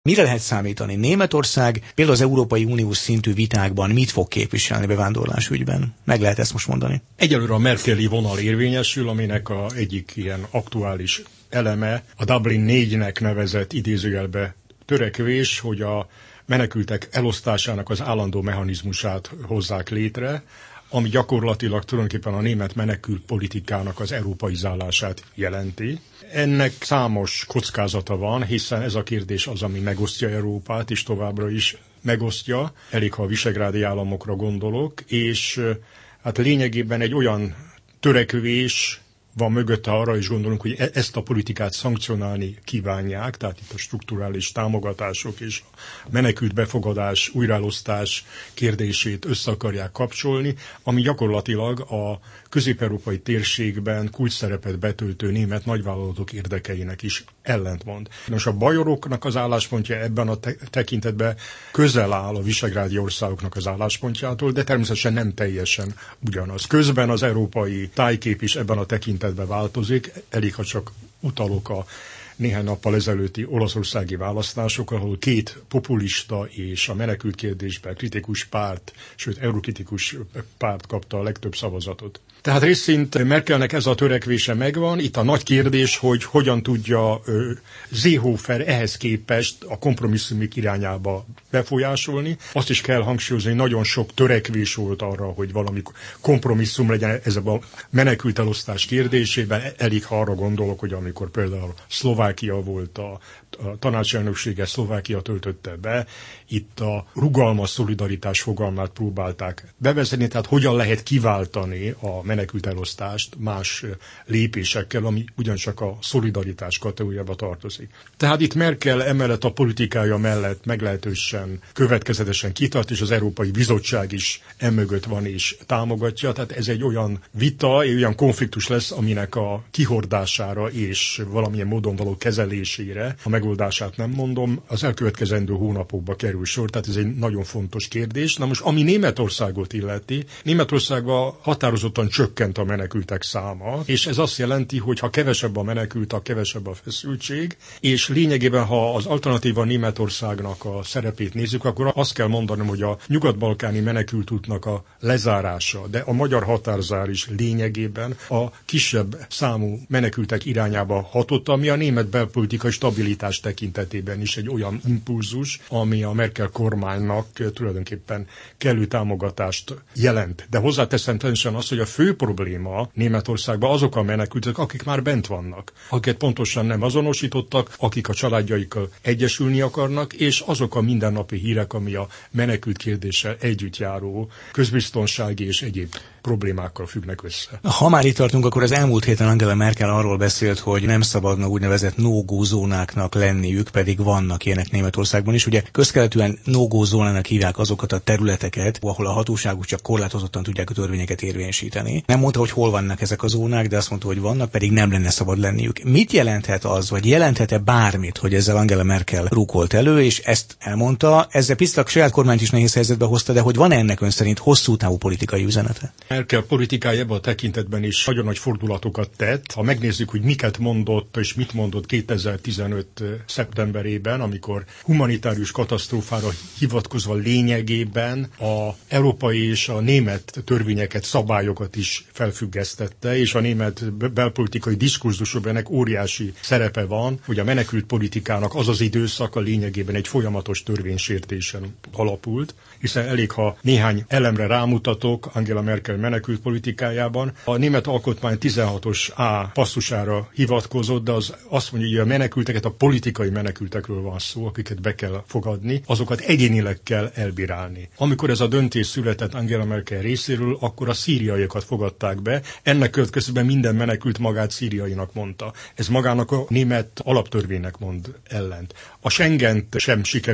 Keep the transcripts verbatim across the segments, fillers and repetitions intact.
Mire lehet számítani? Németország például az Európai Uniós szintű vitákban mit fog képviselni bevándorlás ügyben? Meg lehet ezt most mondani? Egyelőre a merkeli vonal érvényesül, aminek a egyik ilyen aktuális eleme a Dublin négynek nevezett idézőjelbe törekvés, hogy a menekültek elosztásának az állandó mechanizmusát hozzák létre, ami gyakorlatilag tulajdonképpen a német menekült politikának az európaizálását jelenti. Ennek számos kockázata van, hiszen ez a kérdés az, ami megosztja Európát, és továbbra is megosztja. Elég, ha a visegrádi államokra gondolok, és hát lényegében egy olyan törekvés van mögötte, arra is gondolunk, hogy ezt a politikát szankcionálni kívánják, tehát itt a strukturális támogatások és a menekült befogadás, újraelosztás kérdését össze akarják kapcsolni, ami gyakorlatilag a közép-európai térségben kulcsszerepet betöltő német nagyvállalatok érdekeinek is ellentmond. Most a bajoroknak az álláspontja ebben a te- tekintetben közel áll a visegrádi országoknak az álláspontjától, de természetesen nem teljesen ugyanaz. Közben az európai tájkép is ebben a tekintetben változik, elég, ha csak utalok a néhány nappal ezelőtti olaszországi választások, ahol két populista és a menekült kérdésben kritikus párt, sőt eurokritikus párt kapta a legtöbb szavazatot. Tehát részint Merkelnek ez a törekvése megvan. Itt a nagy kérdés, hogy hogyan tudja ö, Seehofer ehhez képest a kompromisszumik irányába befolyásolni. Azt is kell hangsúlyozni, hogy nagyon sok törekvés volt arra, hogy valami kompromisszum legyen ez a menekült elosztás kérdésében. Elég, ha arra gondolok, hogy amikor például Szlovákia volt a, a tanácselnöksége, Szlovákia töltötte be, itt a rugalmas szolidaritás fogalmát próbálták bevezetni, tehát hogyan lehet kiváltani a menekült elosztást más lépésekkel, ami ugyancsak a szolidaritás kategóriába tartozik. Tehát itt Merkel emellett a politikája mellett meglehetősen következetesen kitart, és az Európai Bizottság is emögött van és támogatja. Tehát ez egy olyan vita, egy olyan konfliktus lesz, aminek a kihordására és valamilyen módon való kezelésére, a megoldását nem mondom, az elkövetkezendő hónapokba kerül sor, tehát ez egy nagyon fontos kérdés. Na most, ami Németországot illeti, Németországban határozottan csökkent a menekültek száma, és ez azt jelenti, hogy ha kevesebb a menekült, a kevesebb a feszültség, és lényegében, ha az alternatíva Németországnak a szerepét nézzük, akkor azt kell mondanom, hogy a nyugat-balkáni menekültútnak a lezárása, de a magyar határzár is lényegében a kisebb számú menekültek irányába hatott, ami a német belpolitikai stabilitás tekintetében is egy olyan impulzus, ami a Merkel kormánynak tulajdonképpen kellő támogatást jelent. De hozzáteszem természetesen azt, hogy a fő probléma Németországban azok a menekültek, akik már bent vannak, akiket pontosan nem azonosítottak, akik a családjaikkal egyesülni akarnak, és azok a mindennapi hírek, ami a menekült kérdéssel együtt járó közbiztonsági és egyéb problémákkal függnek össze. Ha már itt tartunk, akkor az elmúlt héten Angela Merkel arról beszélt, hogy nem szabadna úgynevezett no-go zónáknak lenniük, pedig vannak ilyenek Németországban is. Ugye közkeletűen no-go zónának hívják azokat a területeket, ahol a hatóságok csak korlátozottan tudják a törvényeket érvényesíteni. Nem mondta, hogy hol vannak ezek a zónák, de azt mondta, hogy vannak, pedig nem lenne szabad lenniük. Mit jelenthet az, vagy jelenthet-e bármit, hogy ezzel Angela Merkel rúkolt elő, és ezt elmondta, ezzel Pisztak saját kormányt is nehéz helyzetbe hozta, de hogy van ennek ön szerint hosszú távú politikai üzenete? Merkel politikája ebben a tekintetben is nagyon nagy fordulatokat tett. Ha megnézzük, hogy miket mondott és mit mondott kétezer-tizenöt szeptemberében, amikor humanitárius katasztrófára hivatkozva lényegében a európai és a német törvényeket, szabályokat is felfüggesztette, és a német belpolitikai diskurzusokban ennek óriási szerepe van, hogy a menekült politikának az az időszaka lényegében egy folyamatos törvénysértésen alapult, hiszen elég, ha néhány elemre rámutatok Angela Merkel menekült politikájában. A német alkotmány tizenhatos A passzusára hivatkozott, de az azt mondja, hogy a menekülteket, a politikai menekültekről van szó, akiket be kell fogadni, azokat egyénileg kell elbírálni. Amikor ez a döntés született Angela Merkel részéről, akkor a szíriaiakat fogadták be. Ennek következtében minden menekült magát szíriainak mondta. Ez magának a német alaptörvénynek mond ellent. A Schengent sem sikerült betartani,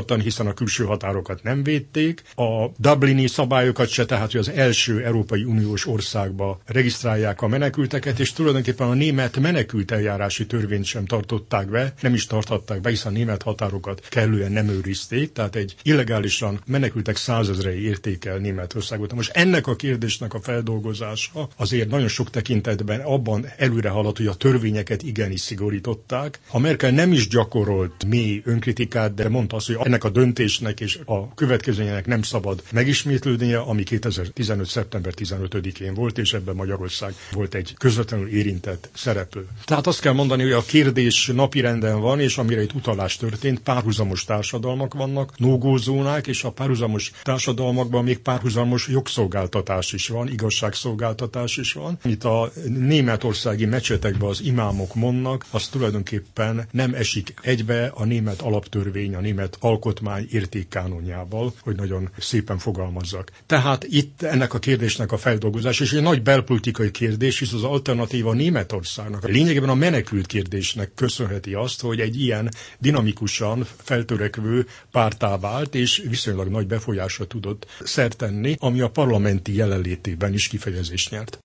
nyugodtan, hiszen a külső határokat nem védték, a dublini szabályokat se, tehát hogy az első Európai Uniós országba regisztrálják a menekülteket, és tulajdonképpen a német menekült eljárási törvényt sem tartották be, nem is tarthatták be, hiszen a német határokat kellően nem őrizték, tehát egy illegálisan menekültek százezrei érték el Németországot. Most ennek a kérdésnek a feldolgozása azért nagyon sok tekintetben abban előre haladt, hogy a törvényeket igenis szigorították. A Merkel nem is gyakorolt mély önkritikát, de mondta azt, hogy ennek a döntésnek és a következményének nem szabad megismétlődnie, ami kétezer-tizenöt. szeptember tizenötödikén volt, és ebben Magyarország volt egy közvetlenül érintett szereplő. Tehát azt kell mondani, hogy a kérdés napirenden van, és amire itt utalás történt, párhuzamos társadalmak vannak, no-go zónák, és a párhuzamos társadalmakban még párhuzamos jogszolgáltatás is van, igazságszolgáltatás is van. Itt a németországi mecsetekben az imámok mondnak, az tulajdonképpen nem esik egybe a német alaptörvény, a német alkotmány értékkánonjával, hogy nagyon szépen fogalmazzak. Tehát itt ennek a kérdésnek a feldolgozás, és egy nagy belpolitikai kérdés, hisz az alternatíva Németországnak lényegében a menekült kérdésnek köszönheti azt, hogy egy ilyen dinamikusan feltörekvő párttá vált, és viszonylag nagy befolyásra tudott szert tenni, ami a parlamenti jelenlétében is kifejezést nyert.